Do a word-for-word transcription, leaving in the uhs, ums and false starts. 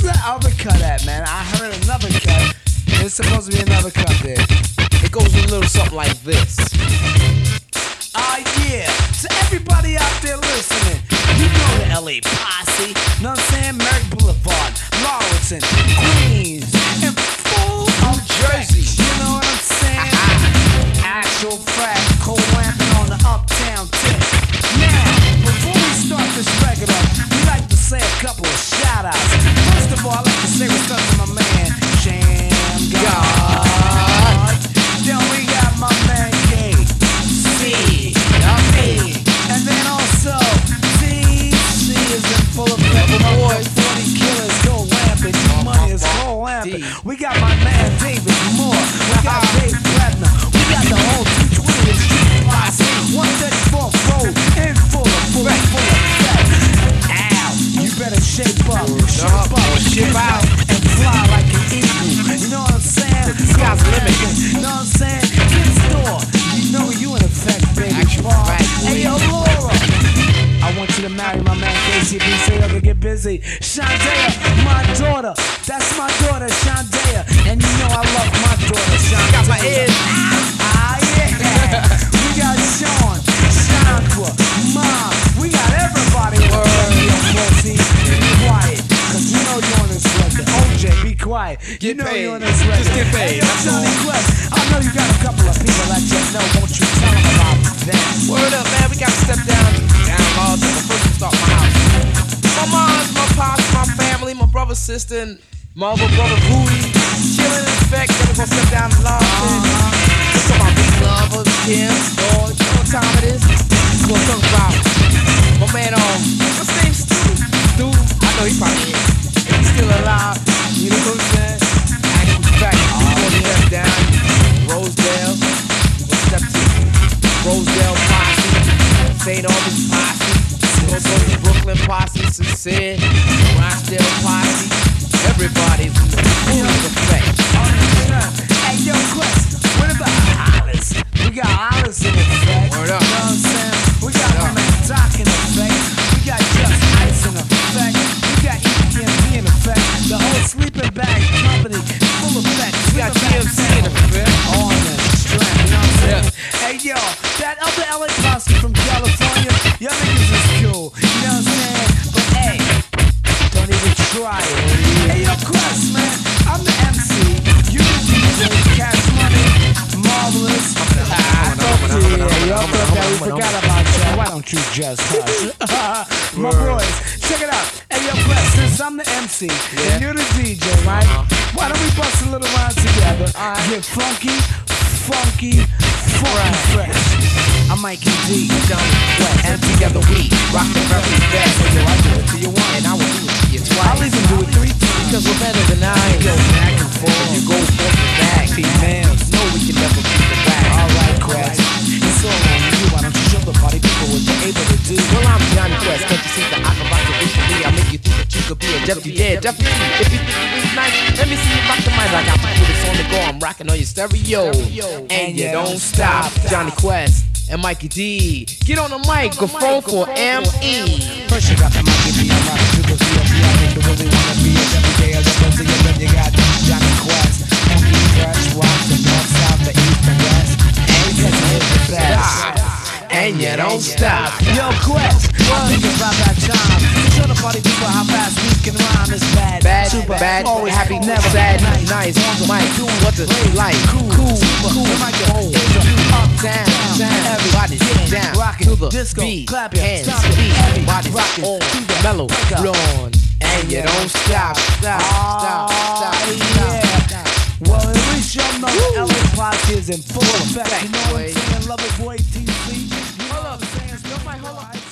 the other cut at, man? I heard another cut. There's supposed to be another cut there. It goes a little something like this. Ah, uh, yeah. To everybody out there listening, you know the L A posse. Know what I'm saying? Merrick Boulevard, Lawrence, Queens, and full of Jersey. You know what I'm saying? Actual fact, cold lamping on the uptown tip. Now, before we start this record up, we like to say a couple of shout outs. First of all, I like to say what's up to my man, Sham God. Then we got my man K C. And then also, T C is in full effect. My boy, forty killers go lamping. Your money is full lamping. We got my man David Moore. We got Dave Platinum. We got the whole two twenty Street Posse. one thirty-fourth Road in full of full of full effect. Ow, you better shape up, shape up, ship out, and fly like an eagle. You know what I'm saying? Sky's the limit. You know what I'm saying? Get store. You know you in effect, baby. Hey, yo, Laura. I want you to marry my man K C B so you can get busy. Shandaya, my daughter. That's my daughter, Shandaya. And you know I love my daughter, Shandaya. Got my ears. Ah, yeah. We got Sean, Chandra, Mom. We got everybody. Be quiet. Cause you know you're on this record. O J, be quiet. Get you know paid. you're on this record. Just get paid. Hey, yo, Johnny Quest. I know you got a couple of people that you know. Won't you tell them about that? Word up, man. We gotta step down. Down laws. But first we start my house. My mom's, my pops, my family, my brother, sister, and my other brother, Rudy. Chillin' in effect. Then we gonna step down the laws. Uh-huh. Let's talk about big lovers, Kim, George. You know what time it is? We're gonna talk about my man, um, what's his name? Stu? Stu? I know he probably is. If he's still alive, you know what I'm saying? Actual fact, we're gonna step down Rosedale. We're gonna step to Rosedale Posse, Saint Albans Posse, we're gonna go to Brooklyn Posse, Sincere, Rochdale Posse. Everybody's in the full effect. Hey, yo, Quest, what about Hollis? We got Hollis in effect. Word up. You know what I'm saying? We got my man Doc in effect. We got Just Ice in effect. We got E P M P in effect. The whole Sleeping Bag Company, full effect. We got T M C in effect. On the strap, you know what I'm saying? Hey, yo, that other L A posse from California, y'all niggas is cool. You know what I'm saying? But hey, don't even try it. Hey, yo, Quest, man, I'm the M C. You the D J, Cash Money, Marvelous. I thought we, yeah, y'all thought that we forgot about y'all. Why don't you just hush? My boys, check it out. Hey, yo, Quest, since I'm the M C Yeah. and you're the D J, right? Why don't we bust a little rhyme together? Get funky, funky, funky fresh. I'm Mikey D, Johnny Quest, and together we rock the very best. So yo, I do it to you once, and I will do it to you twice. I'll even do it three times, because we're better than I. Go back and forth, you go forth and back. Females, no, we can never beat the back. All right, Quest, it's all on you. Why don't you show the party people what they're able to do? Well, I'm Johnny Quest. Can't you see that I can rock the vision? I'll make you think that you could be a deputy. Yeah, deputy. If you think you really nice, let me see you rock the mic. I got my this on the go. I'm rocking on your stereo, and you don't stop. Johnny Quest and Mikey D. Get on the microphone for M E. First you got the Mikey D. I'm rocking to the V I P. I think the really wanna be a every day as a busy, and then you got Johnny Quest, M E Fresh, rock the north, south, the east, and west. And we can hit the best. And you don't stop. Yo, Quest, I'm thinking about that time. Show the party people how fast we can rhyme. It's bad, Bad, super, bad, always happy, never sad, nice, nice, Mike, doing what the like, cool, cool, super, cool, Mike, cool, up, down, down, down, everybody get down, rockin' to the disco, beat, clap your hands, hands, feet, everybody body rockin' on, to the mellow, break up. on, and you don't stop, stop, stop, stop, yeah. Well, at least y'all know the L A posse is in full effect. You know what I'm boy. saying? Love it, boy, T C. You know Hold what up. I'm saying? Still my Hold up.